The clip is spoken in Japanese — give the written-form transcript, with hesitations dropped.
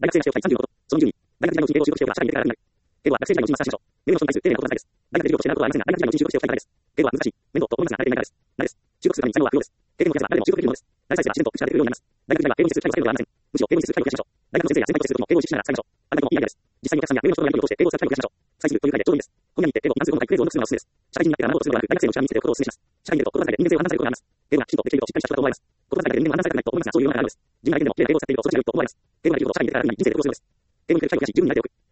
大学生が使用回35こと、その20人、大学時代の人英語を習得しておけば社会に出てからになる。英語は学生時代のうちにマスターしましょう。メールの人に対する丁寧なことが大事です。大学で授業として習うことはありませんが、大学時代のうちに習得しておきたいからです。英語は難しい、面倒と思いますが慣れていないからです。なです。中国するために才能は不要です。経験の増やせば誰でも習得できるものです。大学生は自然と口が出るようになります。大学時代は英語に接する機会は最後ではありません。むしろ英語に接する機会を増やしましょう。大学の先生や先輩と接するときも英語を意識しながら使いましょう。あなたもいいアイデアです。実際にお客さんやメールの人のやり取りを通して英語を使う機会を増やしましょう。採するという回でちょうどいいです。本屋に行って英語を何するのかクイズをノートするのがおすすめです。社会人になってから学ぶことをするのではなく、大学生のうちは見せておくことをお勧めします。社会に出ると言葉遣いで人間性を判断されることがあります。英語がきちんとできるとしっかりした人だと思われます。言葉遣いで人間を判断されないと思いますが、そういう世の中があるのです。自分が相手でも綺麗な英語を使っていると育ちが良いと思われます。英語ができることを社会に出てからに人生で行動するのです。英語に触れる機会を増やし、自分に慣れておく。